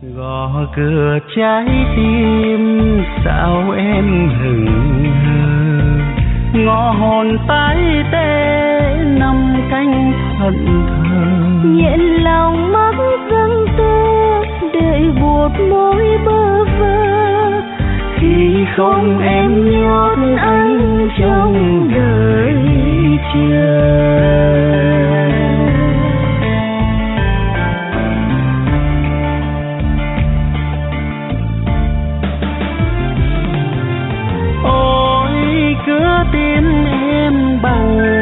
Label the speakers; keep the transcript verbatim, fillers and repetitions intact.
Speaker 1: Gõ cửa trái tim sao em hững hờ, ngõ hồn tái tê nằm canh thẫn thờ.
Speaker 2: Nhện lòng mắt dâng tơ đợi buộc môi bơ vơ,
Speaker 1: khi không em nhốt anh trong đời chờ. Ôi cửa tim em bằng